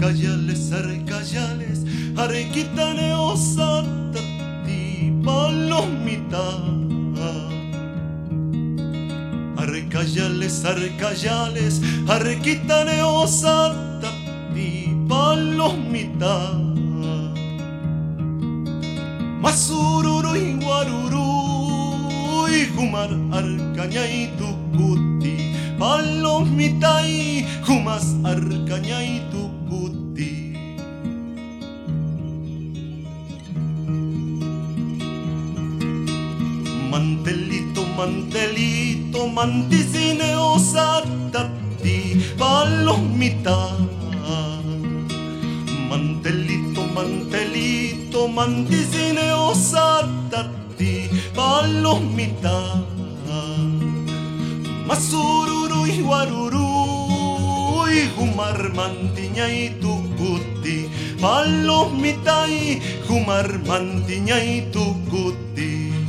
arcayales, arequitane osatati palomita. Arcayales, arequitane osatati palomita. Masururu y guaruru y jumar arcaña y tucuti, palomita y jumas arcaña y tucuti. Mantelito, mantelito, manticine osatati, palomita. Mantelito, mantelito, manticine osatati, palomita. Masururu y guaruru y jumar mantiña y tucuti, palomita y jumar mantiña y tucuti.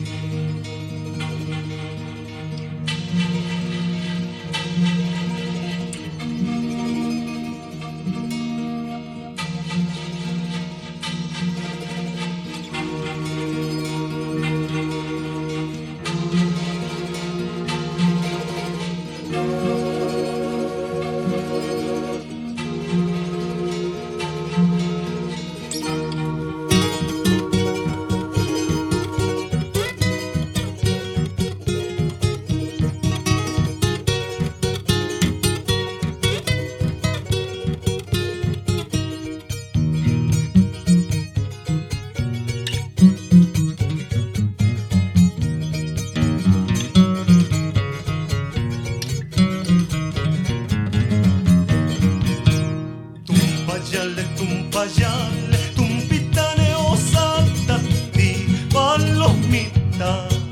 Tumpayale, tumpitane osatati, palomita.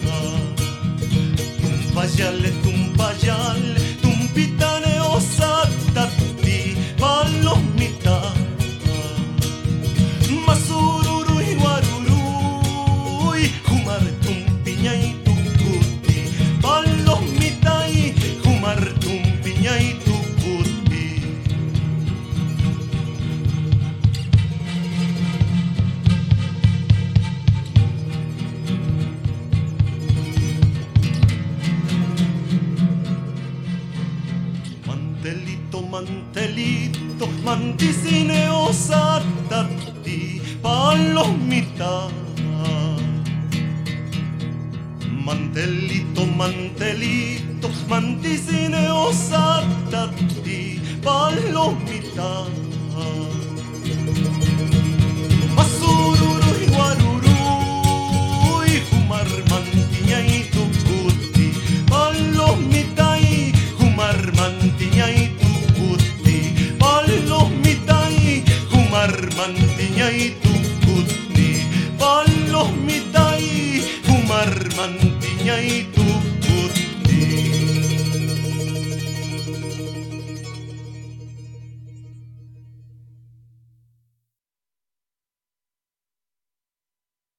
Tumpayale, tumpayale, tumpitane osatati, palomita. Masururu y guaruru y jumar tumpiña y tucuti, palomita y jumar tumpiña y tucuti. Mantelito, mantelito, manticine osatati, palomita. Mantelito, mantelito, manticine osatati, palomita.